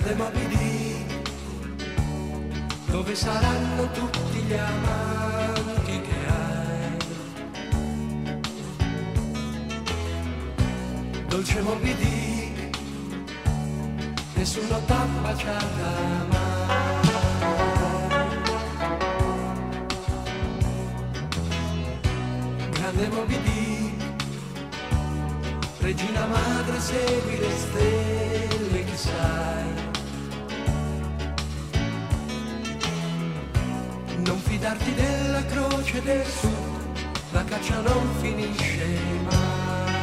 grande Moby Dick, dove saranno tutti gli amanti che hai? Dolce Moby Dick, nessuno t'ha baciata mai. Grande Moby Dick, regina madre, segui le stelle che sai. Non fidarti della croce del sud, la caccia non finisce mai.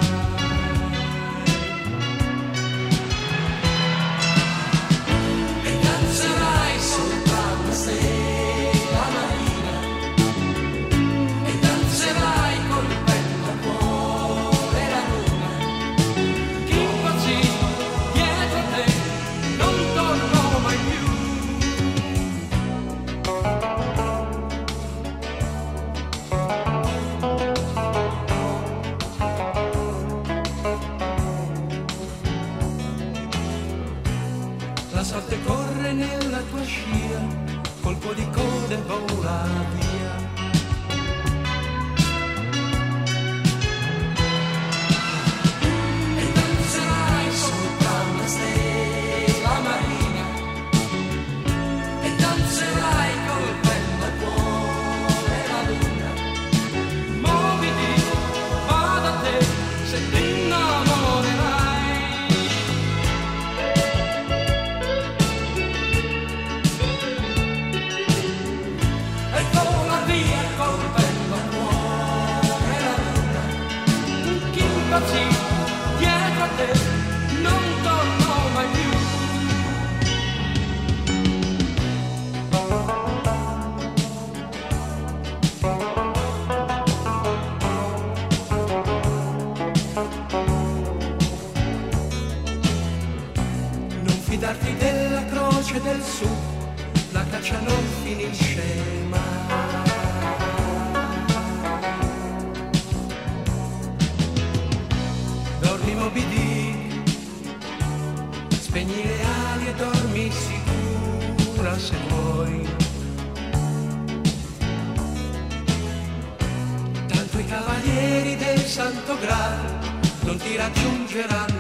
E danzerai sopra una stella marina, e danzerai col petto a cuore la luna. Chi impazzì dietro a te non tornò mai più. La sorte corre nella tua scia, colpo di coda e vola via. E danzerai sopra una stella marina, e danzerai col petto a cuore la luna. Moby Dick, va da te se ti innamorerai. E vola via col petto a cuore la luna. Chi impazzì dietro a te non tornò mai più. Non fidarti della croce del sud, la caccia non finisce mai. Dormi Moby Dick, spegni le ali e dormi sicura se vuoi. Tanto i cavalieri del Santo Graal non ti raggiungeranno